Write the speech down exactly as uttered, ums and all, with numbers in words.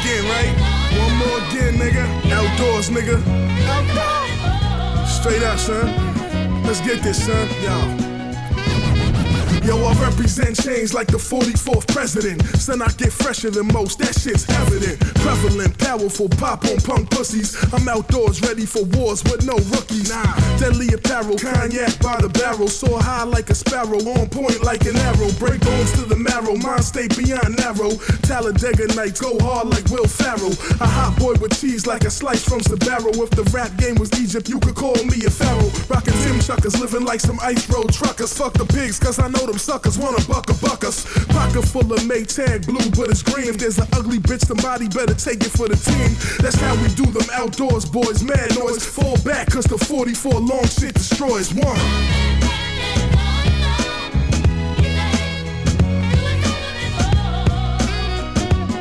again, right? One more again, nigga. Outdoors, nigga. Outdoors. Straight up, son. Let's get this, son. Yo. Yo, I represent change like the forty-fourth president. Son, I get fresher than most, that shit's evident. Prevalent, powerful, pop on punk pussies. I'm outdoors, ready for wars with no rookies. Nah, deadly apparel, cognac by the barrel. Soar high like a sparrow, on point like an arrow. Break bones to the marrow, mind state beyond narrow. Talladega nights, go hard like Will Ferrell. A hot boy with cheese like a slice from Sbarro. If the rap game was Egypt, you could call me a pharaoh. Rockin' Tim Chuckers, living like some ice road truckers. Fuck the pigs, cause I know them suckers wanna buck a buck us. Pocket full of Maytag blue, but it's green. If there's an ugly bitch, somebody better take it for the team. That's how we do them outdoors, boys. Mad noise, fall back, cause the forty-four long shit destroys. One.